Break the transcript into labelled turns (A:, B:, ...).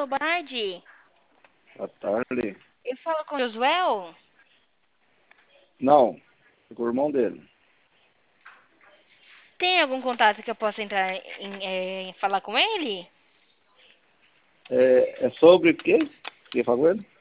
A: boa tarde.
B: Boa tarde.
A: Eu falo com o Josuel?
B: Não, é com o irmão dele.
A: Tem algum contato que eu possa entrar em falar com ele?
B: É sobre o quê? Quem falou ele?